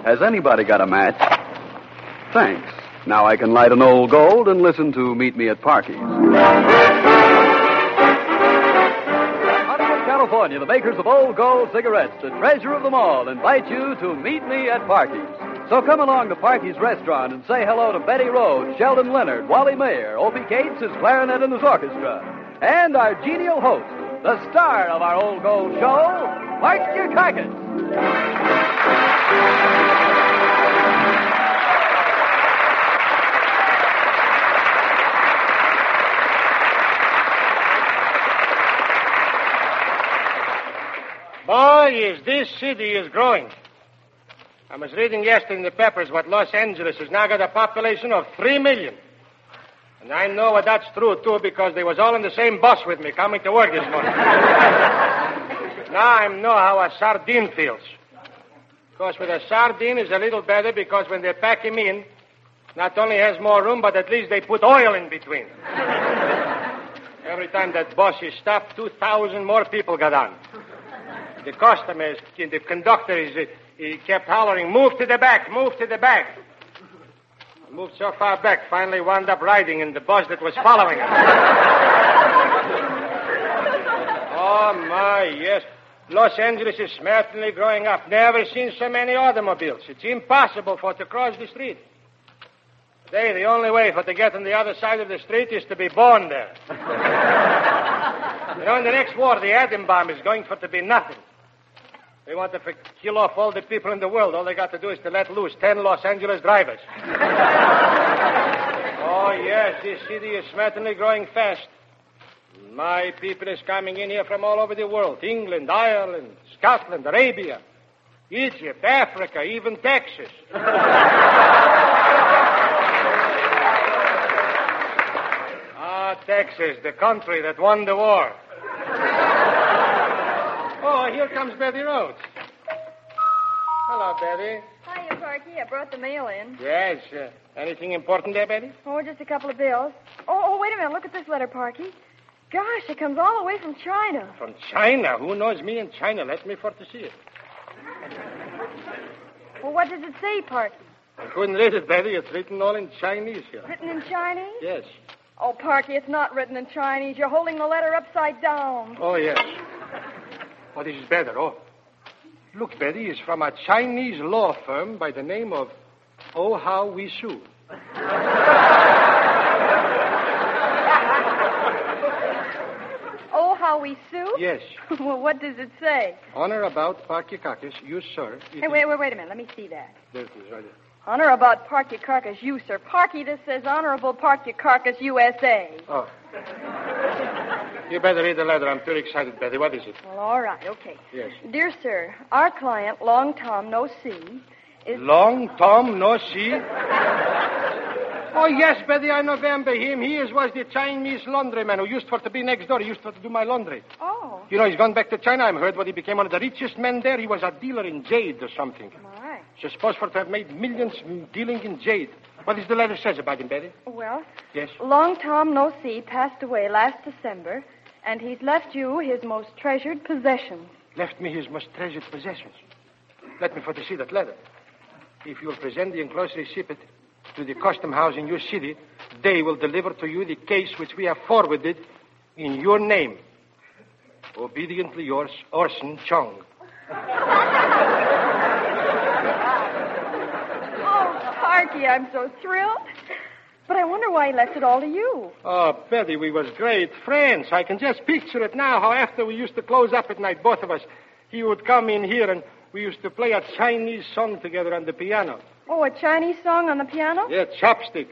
Has anybody got a match? Thanks. Now I can light an Old Gold and listen to Meet Me at Parky's. Hollywood, California, the makers of Old Gold cigarettes, the treasure of them all, invite you to Meet Me at Parky's. So come along to Parky's restaurant and say hello to Betty Rhodes, Sheldon Leonard, Wally Mayer, Opie Cates, his clarinet and his orchestra, and our genial host, the star of our Old Gold show, Parky Carcass. Boy, this city is growing. I was reading yesterday in the papers what Los Angeles has now got a population of 3 million. And I know that's true, too, because they was all in the same bus with me coming to work this morning. Now I know how a sardine feels. Of course, with a sardine is a little better because when they pack him in, not only has more room, but at least they put oil in between. Every time that bus is stopped, 2,000 more people got on. The customers, the conductor, he kept hollering, move to the back, move to the back. I moved so far back, finally wound up riding in the bus that was following us. Oh, my, yes. Los Angeles is certainly growing up. Never seen so many automobiles. It's impossible for to cross the street. Today, the only way for to get on the other side of the street is to be born there. You know, in the next war, the atom bomb is going for to be nothing. They want to kill off all the people in the world. All they got to do is to let loose 10 Los Angeles drivers. Oh, yes, this city is certainly growing fast. My people is coming in here from all over the world. England, Ireland, Scotland, Arabia, Egypt, Africa, even Texas. Texas, the country that won the war. Oh, here comes Betty Rhodes. Hello, Betty. Hiya, Parky. I brought the mail in. Yes. Anything important there, Betty? Oh, just a couple of bills. Oh, wait a minute. Look at this letter, Parky. Gosh, it comes all the way from China. From China? Who knows me in China? Let me for to see it. Well, what does it say, Parky? I couldn't read it, Betty. It's written all in Chinese here. Written in Chinese? Yes. Oh, Parky, it's not written in Chinese. You're holding the letter upside down. Oh, yes. Oh, this is better. Oh. Look, Betty, it's from a Chinese law firm by the name of Oh How We Sue. Oh, How We Sue? Yes. Well, what does it say? Honor about Parky Carcass, you, sir. Hey, wait a minute. Let me see that. There it is, right there. Honor about Parky Carcass, you, sir. Parky, this says Honorable Parky Carcass, USA. Oh. You better read the letter. I'm too excited, Betty. What is it? Well, all right, okay. Yes. Dear sir, our client, Long Tom No See, is... Long Tom No See? Oh, yes, Betty, I remember him. He was the Chinese laundryman who used for to be next door. He used for to do my laundry. Oh. You know, he's gone back to China. I heard what he became one of the richest men there. He was a dealer in jade or something. All right. He's supposed for to have made millions dealing in jade. What does the letter says about him, Betty? Well, yes. Long Tom No See passed away last December, and he's left you his most treasured possessions. Left me his most treasured possessions. Let me for to see that letter. If you'll present the enclosed receipt to the custom house in your city, they will deliver to you the case which we have forwarded in your name. Obediently yours, Orson Chung. Parky, I'm so thrilled. But I wonder why he left it all to you. Oh, Betty, we was great friends. I can just picture it now, how after we used to close up at night, both of us, he would come in here and we used to play a Chinese song together on the piano. Oh, a Chinese song on the piano? Yeah, chopsticks.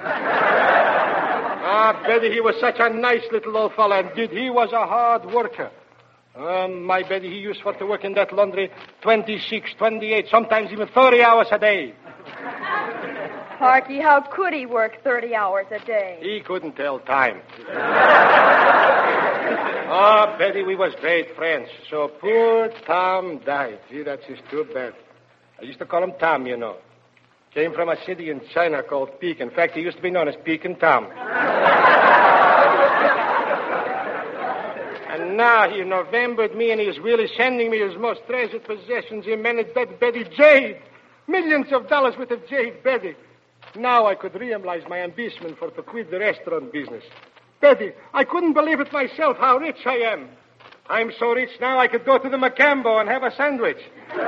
Betty, he was such a nice little old fellow, and he was a hard worker. My Betty, he used to work in that laundry 26, 28, sometimes even 30 hours a day. Parky, how could he work 30 hours a day? He couldn't tell time. Betty, we was great friends. So poor Tom died. Gee, that's just too bad. I used to call him Tom, you know. Came from a city in China called Pekin. In fact, he used to be known as Pekin Tom. And now he novembered me, and he's really sending me his most treasured possessions. He managed that Betty Jade. Millions of dollars with a Jade, Betty. Now I could realize my ambition for to quit the restaurant business. Betty, I couldn't believe it myself how rich I am. I'm so rich now I could go to the Macambo and have a sandwich.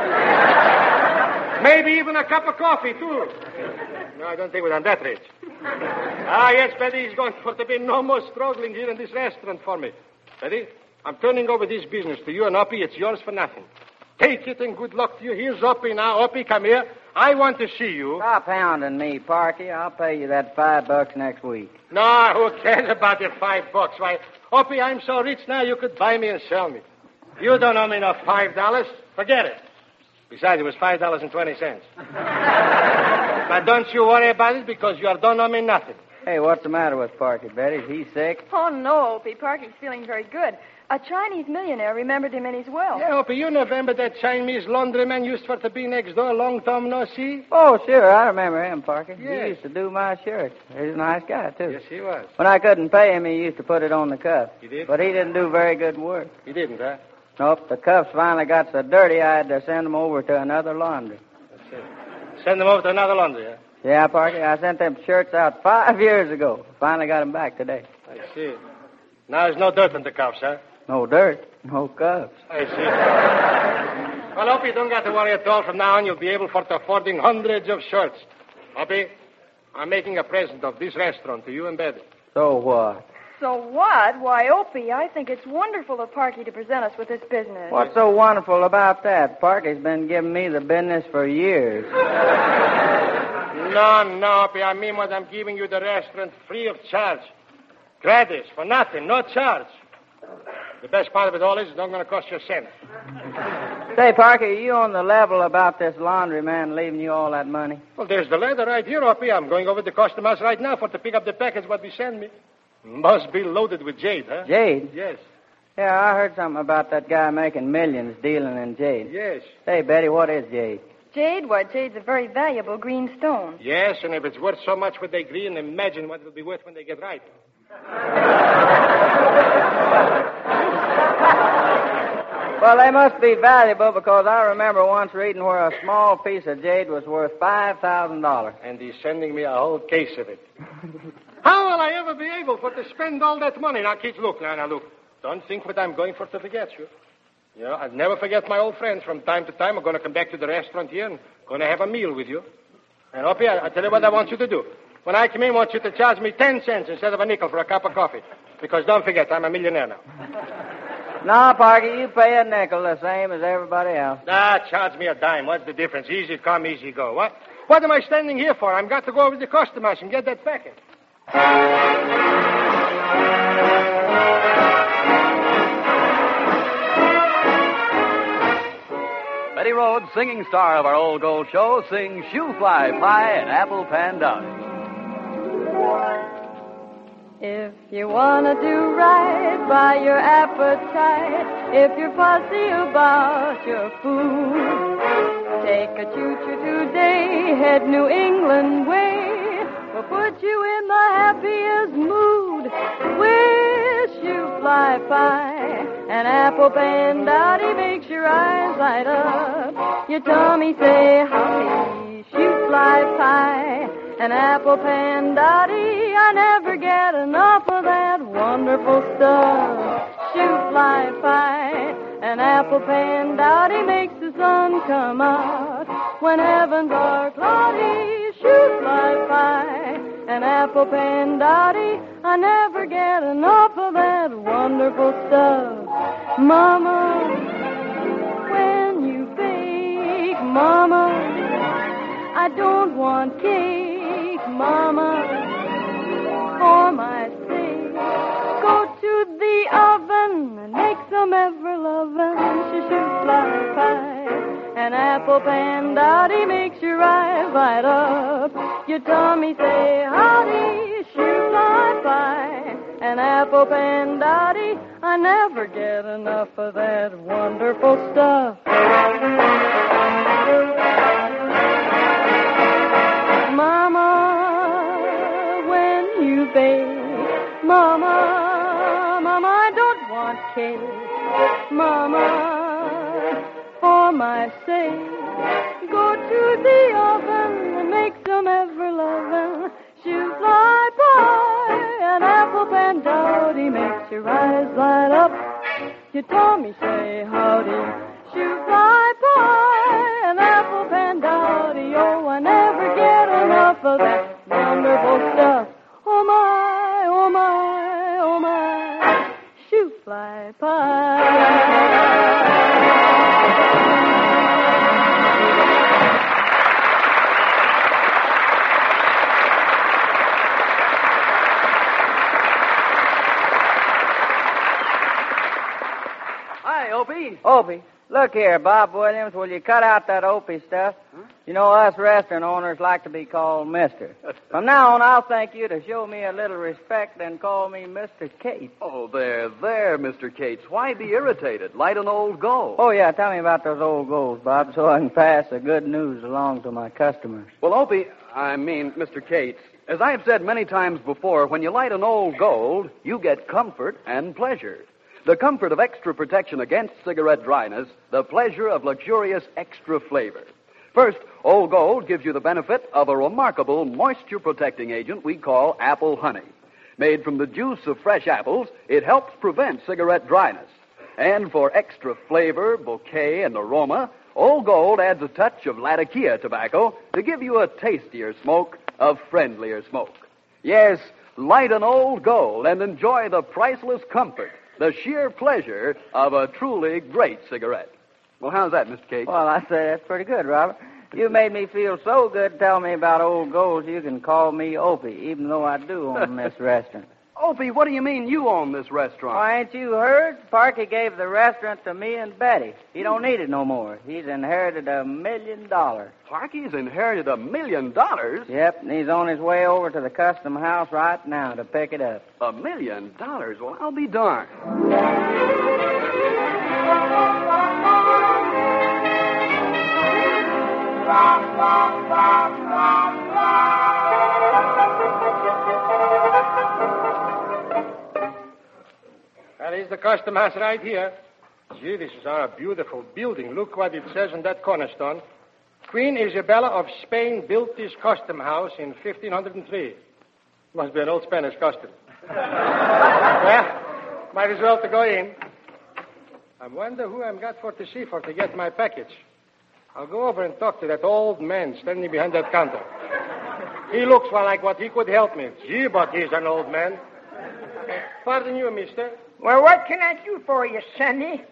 Maybe even a cup of coffee, too. No, I don't think we're that rich. Yes, Betty, it's going to be no more struggling here in this restaurant for me. Betty, I'm turning over this business to you, and Opie, it's yours for nothing. Take it and good luck to you. Here's Opie now. Opie, come here. I want to see you. Stop hounding me, Parky. I'll pay you that $5 next week. No, who cares about the $5? Why, Opie, I'm so rich now you could buy me and sell me. You don't owe me no $5. Forget it. Besides, it was $5.20. But don't you worry about it because you don't owe me nothing. Hey, what's the matter with Parky, Betty? Is he sick? Oh, no, Opie. Parky's feeling very good. A Chinese millionaire remembered him in his will. Yeah, Opie, you remember that Chinese laundryman used for to be next door, long time no see? Oh, sure. I remember him, Parky. Yes. He used to do my shirts. He's a nice guy, too. Yes, he was. When I couldn't pay him, he used to put it on the cuff. He did? But he didn't do very good work. He didn't, huh? Nope. The cuffs finally got so dirty, I had to send them over to another laundry. That's it. Send them over to another laundry, huh? Yeah, Parky. I sent them shirts out 5 years ago. Finally got them back today. I see. Now there's no dirt in the cuffs, huh? No dirt. No cuffs. I see. Well, Opie, you don't got to worry at all. From now on, you'll be able for affording hundreds of shirts. Opie, I'm making a present of this restaurant to you and Betty. So what? So what? Why, Opie, I think it's wonderful of Parky to present us with this business. What's so wonderful about that? Parky's been giving me the business for years. No, Opie, I mean what I'm giving you the restaurant free of charge. Gratis, for nothing, no charge. The best part of it all is it's not going to cost you a cent. Say, Parky, are you on the level about this laundryman leaving you all that money? Well, there's the letter right here, Opie. I'm going over to the customers right now for to pick up the package what they send me. Must be loaded with jade, huh? Jade? Yes. Yeah, I heard something about that guy making millions dealing in jade. Yes. Hey, Betty, what is jade? Jade? Why, jade's a very valuable green stone. Yes, and if it's worth so much when they green, imagine what it'll be worth when they get ripe. Well, they must be valuable because I remember once reading where a small piece of jade was worth $5,000. And he's sending me a whole case of it. How will I ever be able to spend all that money? Now, kids, look. Don't think what I'm going for to forget you. You know, I'll never forget my old friends. From time to time, I'm going to come back to the restaurant here and going to have a meal with you. And, Opie, I'll tell you what I want you to do. When I come in, I want you to charge me 10 cents instead of a nickel for a cup of coffee. Because don't forget, I'm a millionaire now. No, Parky, you pay a nickel the same as everybody else. Charge me a dime. What's the difference? Easy come, easy go. What am I standing here for? I've got to go over to the customers and get that package. Betty Rhodes, singing star of our Old Gold Show, sings Shoe Fly Pie and Apple Pan Duck. If you want to do right by your appetite, if you're fussy about your food, take a choo-choo today, head New England way, will put you in the happiest mood. With Shoe Fly Pie and Apple Pan Dotty makes your eyes light up. Your tummy say, howdy, Shoe Fly Pie and Apple Pan Dotty, I never get enough of that wonderful stuff. Shoe Fly Pie and Apple Pan Dotty makes the sun come out when heavens are cloudy. Shoe Fly Pie and Apple Pan Dotty, I never get enough of that wonderful stuff. Mama, when you bake, Mama, I don't want cake. Mama, for my sake, go to the oven and make some ever-lovin' Shoe Fly Pie. An Apple Pan Dotty makes your eyes light up. Your tummy say, howdy, Shoe Fly Pie. An Apple Pan Dotty, I never get enough of that wonderful stuff. Mama, when you bake, Mama, I don't want cake. Mama, for my sake, go to the your eyes light up. Your tummy say howdy. Shoe fly pie and apple pandowdy. Oh, I never get enough of that wonderful stuff. Oh my, oh my, oh my. Shoe fly pie. Hi, Opie. Opie, look here, Bob Williams, will you cut out that Opie stuff? Huh? You know, us restaurant owners like to be called Mister. From now on, I'll thank you to show me a little respect and call me Mr. Cates. Oh, there, Mr. Cates. Why be irritated? Light an old goal. Oh, yeah, tell me about those old goals, Bob, so I can pass the good news along to my customers. Well, Mr. Cates, as I have said many times before, when you light an old gold, you get comfort and pleasure. The comfort of extra protection against cigarette dryness, the pleasure of luxurious extra flavor. First, Old Gold gives you the benefit of a remarkable moisture-protecting agent we call apple honey. Made from the juice of fresh apples, it helps prevent cigarette dryness. And for extra flavor, bouquet, and aroma, Old Gold adds a touch of Latakia tobacco to give you a tastier smoke, a friendlier smoke. Yes, light an Old Gold and enjoy the priceless comfort, the sheer pleasure of a truly great cigarette. Well, how's that, Mr. Cates? Well, I say that's pretty good, Robert. You made me feel so good telling me about old goals you can call me Opie, even though I do own this restaurant. Opie, what do you mean you own this restaurant? Oh, ain't you heard? Parky gave the restaurant to me and Betty. He don't need it no more. He's inherited $1 million. Parky's inherited $1 million? Yep, and he's on his way over to the custom house right now to pick it up. $1 million? Well, I'll be darned. That is the custom house right here. Gee, this is our beautiful building. Look what it says on that cornerstone. Queen Isabella of Spain built this custom house in 1503. Must be an old Spanish custom. Well, might as well to go in. I wonder who I'm got for to see for to get my package. I'll go over and talk to that old man standing behind that counter. He looks like what he could help me. Gee, but he's an old man. Pardon you, mister. Well, what can I do for you, Sonny?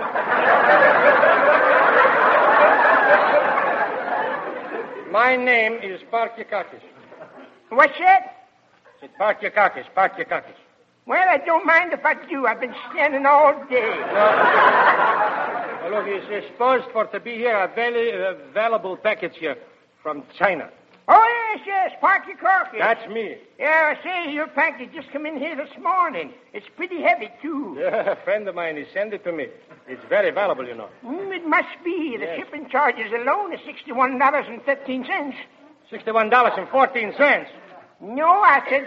My name is Parkikakis. What's that? It's Parkikakis. Well, I don't mind if I do. I've been standing all day. Well, look, it's supposed for to be here a very valuable package here from China. Oh, yes, Parky Corky. That's me. Yeah, I say, your package just come in here this morning. It's pretty heavy, too. Yeah, a friend of mine, he sent it to me. It's very valuable, you know. It must be. The shipping charges alone is $61.15. $61.14. No, I said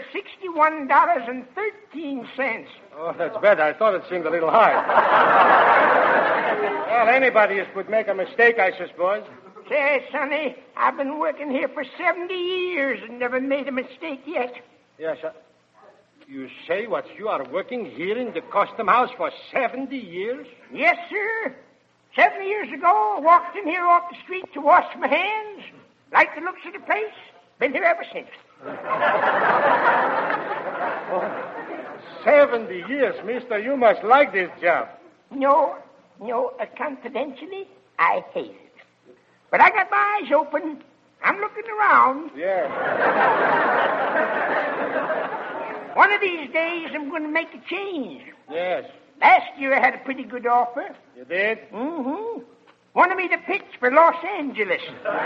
$61.13. Oh, that's better. I thought it seemed a little high. Well, anybody could make a mistake, I suppose. Say, Sonny, I've been working here for 70 years and never made a mistake yet. Yes, sir. You say what you are working here in the custom house for 70 years? Yes, sir. 70 years ago, I walked in here off the street to wash my hands. Liked the looks of the place. Been here ever since. 70 years, mister. You must like this job. No, confidentially, I hate it. But I got my eyes open. I'm looking around. Yes. One of these days, I'm going to make a change. Yes. Last year, I had a pretty good offer. You did? Mm-hmm. Wanted me to pitch for Los Angeles.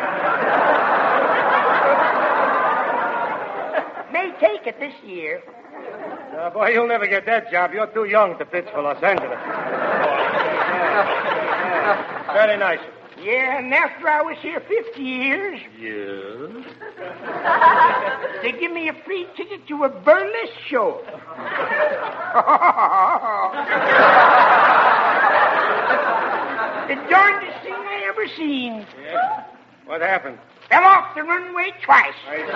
May take it this year. Boy, you'll never get that job. You're too young to pitch for Los Angeles. Very nice. Yeah, and after I was here 50 years... Yes? They give me a free ticket to a burlesque show. The darndest thing I ever seen. Yeah? What happened? Fell off the the runway twice.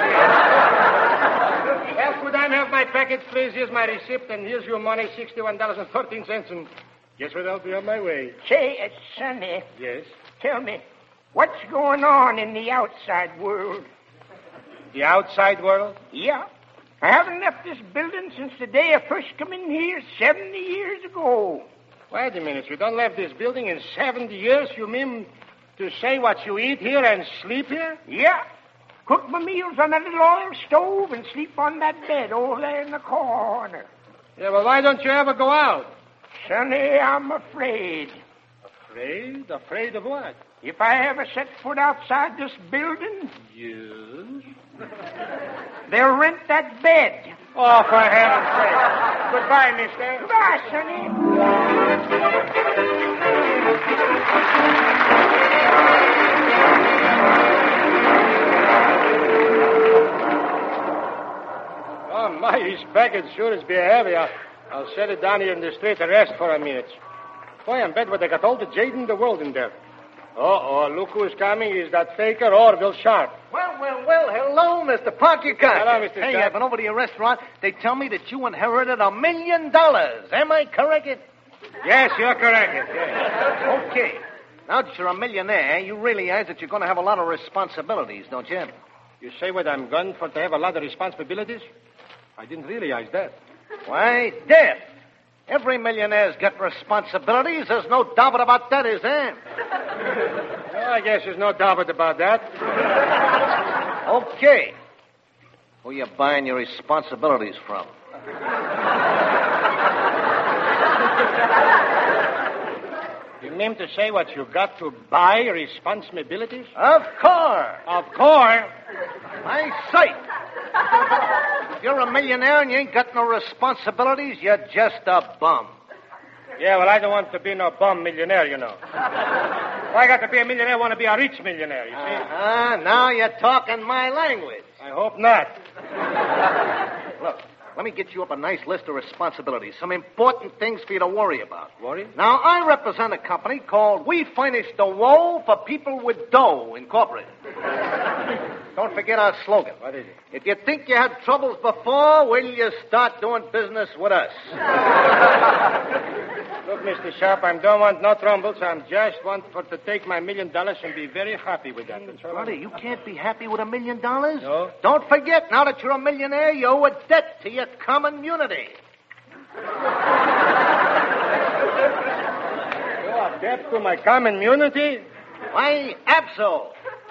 Well, could I have my package, please? Here's my receipt, and here's your money, $61.13, and guess what? I'll be on my way. Say, Sonny, Yes? tell me, what's going on in the outside world? The outside world? Yeah. I haven't left this building since the day I first come in here 70 years ago. Wait a minute. You don't left this building in 70 years? You mean to say what you eat here and sleep here? Yeah. Cook my meals on that little oil stove and sleep on that bed over there in the corner. Yeah, well, why don't you ever go out? Sonny, I'm afraid. Afraid? Afraid of what? If I ever set foot outside this building, Yes. they'll rent that bed. Oh, for heaven's sake. Goodbye, mister. Goodbye, Sonny. Oh, my, his package sure is be heavy. I'll set it down here in the street and rest for a minute. Boy, I'm bet what they got all the jade in the world in there. Uh-oh, look who's coming. Is that faker Orville Sharp? Well, hello, Mr. Pocketcock. Hello, Mr. Hey, Sharp. I've been over to your restaurant. They tell me that you inherited $1 million. Am I correct? Yes, you're correct. Yes. Okay. Now that you're a millionaire, you realize that you're going to have a lot of responsibilities, don't you? You say what I'm going for to have a lot of responsibilities? I didn't realize that. Why, death. Every millionaire's got responsibilities. There's no doubt about that, is there? Well, I guess there's no doubt about that. Okay. Who you buying your responsibilities from? You mean to say what you got to buy responsibilities? Of course. Of course. My sight. If you're a millionaire and you ain't got no responsibilities, you're just a bum. Yeah, well, I don't want to be no bum millionaire, you know. If I got to be a millionaire, I want to be a rich millionaire, you see? Now you're talking my language. I hope not. Look, let me get you up a nice list of responsibilities, some important things for you to worry about. Worry? Now, I represent a company called We Furnish the Woe for People with Dough, Incorporated. Don't forget our slogan. What is it? If you think you had troubles before, will you start doing business with us? Look, Mr. Sharp, I don't want no troubles. I just want to take my $1 million and be very happy with that. That's all. Brother, you can't be happy with $1 million? No. No. Don't forget, now that you're a millionaire, you owe a debt to your community. You are debt to my community? Why, abso.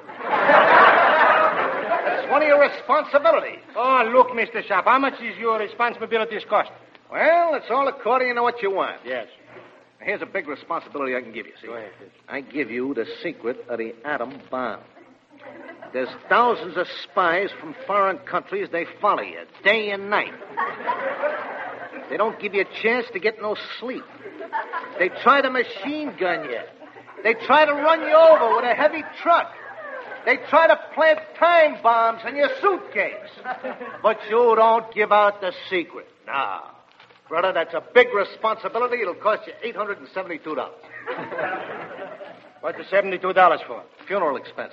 That's one of your responsibilities. Oh, look, Mr. Sharp, how much is your responsibilities cost? Well, it's all according to what you want. Yes. Here's a big responsibility I can give you, see? Go ahead, please. I give you the secret of the atom bomb. There's thousands of spies from foreign countries. They follow you day and night. They don't give you a chance to get no sleep. They try to machine gun you. They try to run you over with a heavy truck. They try to plant time bombs in your suitcase. But you don't give out the secret. Now, brother, that's a big responsibility. It'll cost you $872. What's the $72 for? Funeral expense.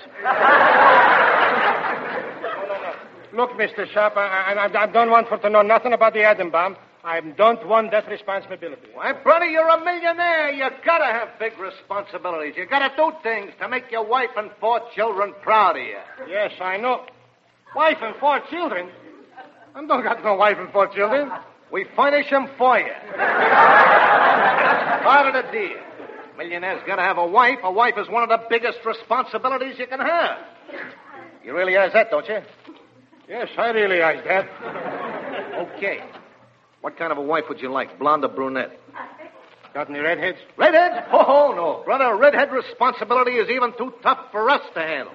Look, Mr. Sharp, I don't want to know nothing about the atom bomb. I don't want that responsibility. Why, brother, you're a millionaire. You gotta have big responsibilities. You gotta do things to make your wife and 4 children proud of you. Yes, I know. Wife and 4 children? I don't got no wife and 4 children. We furnish them for you. That's part of the deal. Millionaire's gotta have a wife. A wife is one of the biggest responsibilities you can have. You realize that, don't you? Yes, I realize that. Okay. What kind of a wife would you like, blonde or brunette? Got any redheads? Redheads? Oh, no. Brother, redhead responsibility is even too tough for us to handle.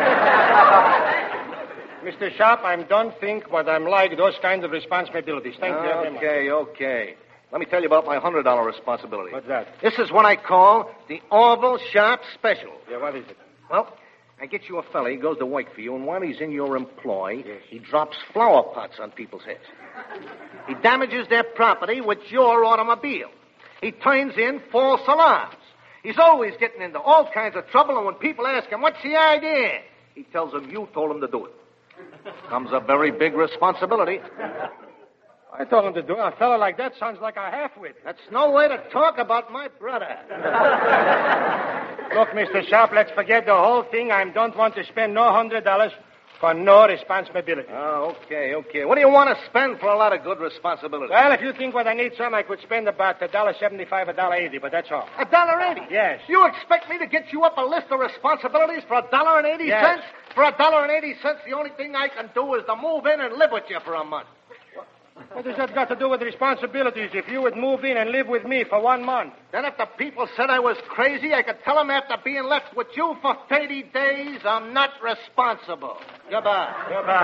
Mr. Sharp, I don't think what I'm like those kinds of responsibilities. Thank you very much. Okay. Let me tell you about my $100 responsibility. What's that? This is what I call the Orville Sharp Special. Yeah, what is it? Well, I get you a fella. He goes to work for you, and while he's in your employ, he drops flower pots on people's heads. He damages their property with your automobile. He turns in false alarms. He's always getting into all kinds of trouble, and when people ask him, what's the idea? He tells him you told him to do it. Comes a very big responsibility. I told him to do it. A fellow like that sounds like a half-wit. That's no way to talk about my brother. Look, Mr. Sharp, let's forget the whole thing. I don't want to spend no $100 for no responsibility. Oh, okay. What do you want to spend for a lot of good responsibility? Well, if you think what I need some, I could spend about $1.75, $1.80, but that's all. $1.80? Yes. You expect me to get you up a list of responsibilities for $1.80? Yes. For $1.80, the only thing I can do is to move in and live with you for a month. What does that got to do with responsibilities if you would move in and live with me for 1 month? Then if the people said I was crazy, I could tell them after being left with you for 30 days, I'm not responsible. Goodbye.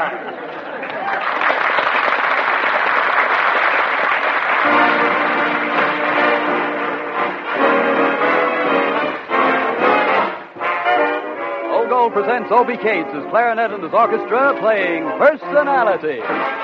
Old Gold presents Obie Cates' clarinet and his orchestra playing Personality.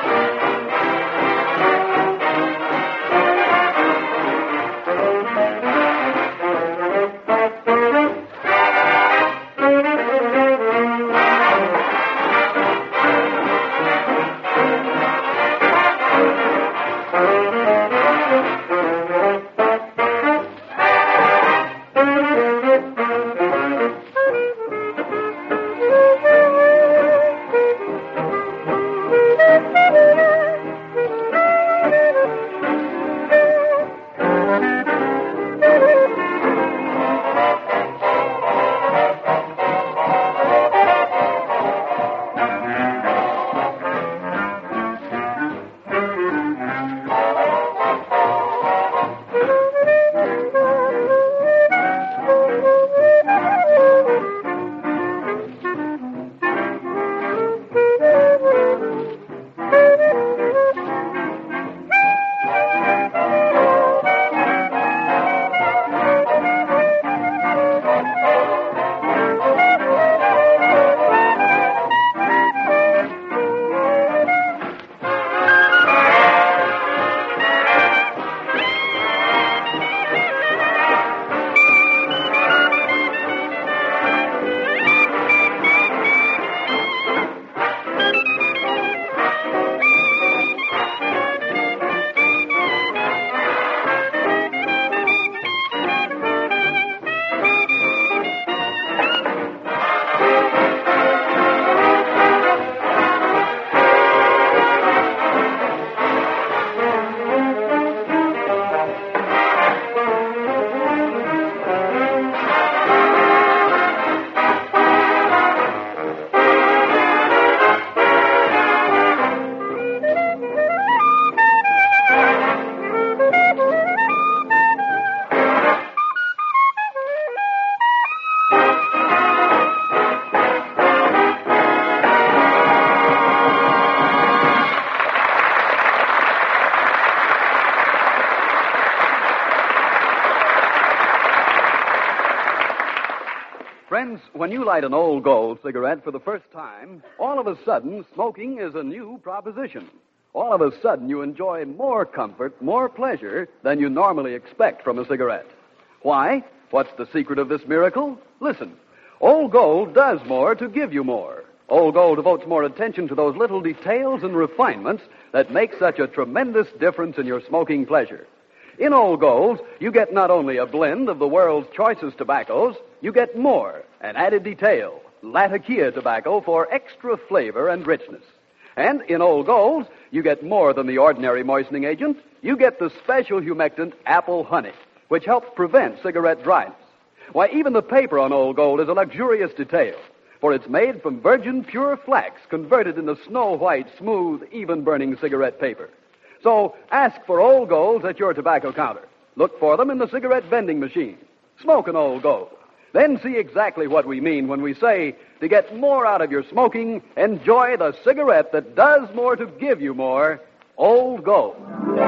Friends, when you light an Old Gold cigarette for the first time, all of a sudden, smoking is a new proposition. All of a sudden, you enjoy more comfort, more pleasure than you normally expect from a cigarette. Why? What's the secret of this miracle? Listen. Old Gold does more to give you more. Old Gold devotes more attention to those little details and refinements that make such a tremendous difference in your smoking pleasure. In Old Gold, you get not only a blend of the world's choicest tobaccos, you get more, an added detail, Latakia tobacco for extra flavor and richness. And in Old Gold, you get more than the ordinary moistening agent. You get the special humectant apple honey, which helps prevent cigarette dryness. Why, even the paper on Old Gold is a luxurious detail, for it's made from virgin pure flax converted into snow-white, smooth, even-burning cigarette paper. So ask for Old Golds at your tobacco counter. Look for them in the cigarette vending machine. Smoke an Old Gold. Then see exactly what we mean when we say, to get more out of your smoking, enjoy the cigarette that does more to give you more, Old Gold.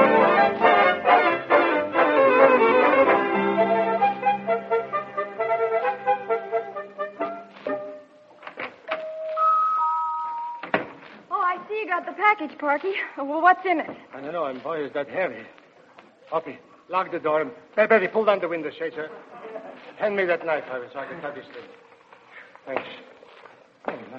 You got the package, Parky. Well, what's in it? I don't know. And boy, is that heavy. Hoppy, lock the door. And Betty, pull down the window shade, sir. Hand me that knife, Harvey, so I can cut this thing. Thanks. Oh,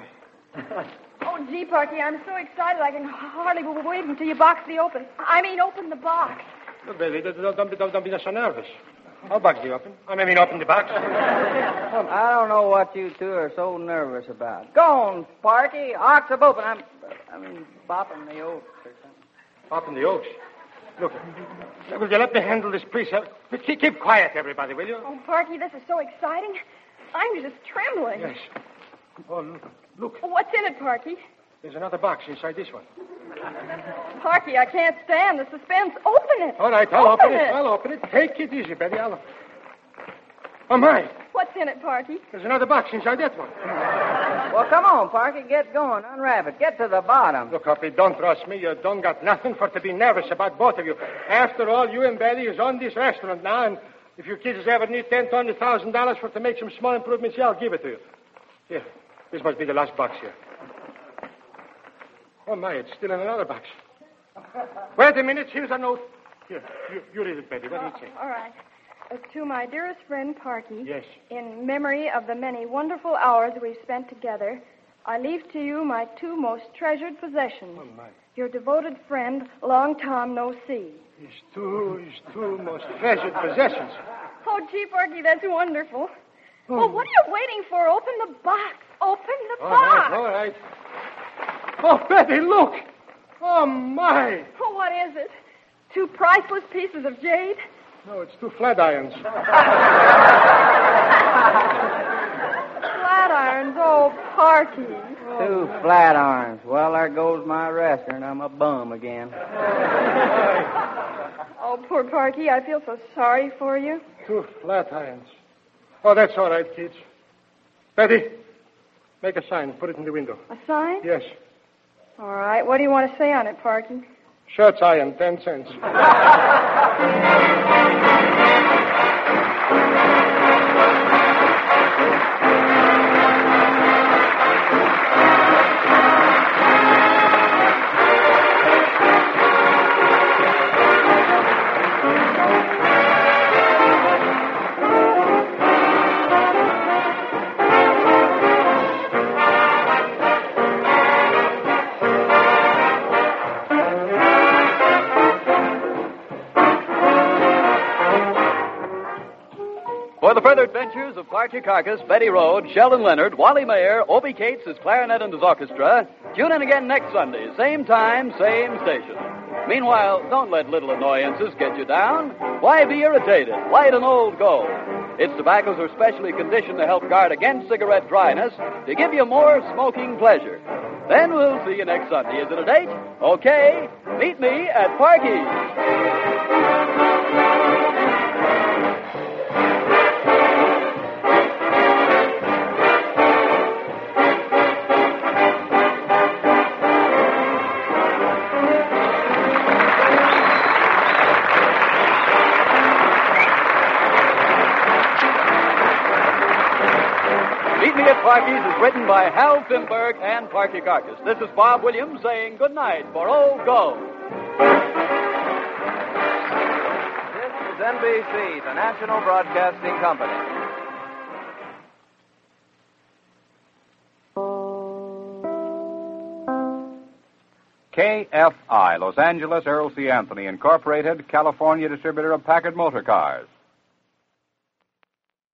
Oh, gee, Parky, I'm so excited I can hardly wait until you open the box. Look, Betty, don't be so nervous. I'll box you open. Open the box. I don't know what you two are so nervous about. Go on, Parky. Ox are open. I'm bopping the oaks or something. Bopping the oaks? Look, will you let me handle this, please? Keep quiet, everybody, will you? Oh, Parky, this is so exciting. I'm just trembling. Yes. Oh, look. What's in it, Parky? There's another box inside this one. Parky, I can't stand the suspense. Open it. All right, I'll open it. I'll open it. Take it easy, Betty. Oh, my. What's in it, Parky? There's another box inside that one. Well, come on, Parky. Get going. Unwrap it. Get to the bottom. Look, Hoppy, don't trust me. You don't got nothing for to be nervous about, both of you. After all, you and Betty is on this restaurant now, and if you kids ever need $10,000 to $100,000 for to make some small improvements, yeah, I'll give it to you. Here, this must be the last box here. Oh, my, it's still in another box. Wait a minute. Here's a note. Here, you read it, Betty. What do you say? All right. To my dearest friend, Parky. Yes. In memory of the many wonderful hours we've spent together, I leave to you my two most treasured possessions. Oh, my. Your devoted friend, Long Tom No See. His two most treasured possessions. Oh, gee, Parky, that's wonderful. Well, what are you waiting for? Open the box. Open the box. All right. Oh, Betty, look. Oh, my. Oh, what is it? Two priceless pieces of jade? No, it's two flat irons. Flat irons, oh, Parky. Two flat irons. Well, there goes my restaurant. I'm a bum again. Oh, poor Parky, I feel so sorry for you. Two flat irons. Oh, that's all right, kids. Betty, make a sign. Put it in the window. A sign? Yes. All right. What do you want to say on it, Parky? Shirts iron, 10 cents. For the further adventures of Parky Carcass, Betty Rhodes, Sheldon Leonard, Wally Mayer, Opie Cates, his clarinet and his orchestra, tune in again next Sunday, same time, same station. Meanwhile, don't let little annoyances get you down. Why be irritated? Light an old gold. Its tobaccos are specially conditioned to help guard against cigarette dryness, to give you more smoking pleasure. Then we'll see you next Sunday. Is it a date? Okay. Meet me at Parky's. Parky's is written by Hal Finberg and Parky Carcass. This is Bob Williams saying good night for Old Gold. This is NBC, the National Broadcasting Company. KFI, Los Angeles Earl C. Anthony Incorporated, California distributor of Packard Motor Cars.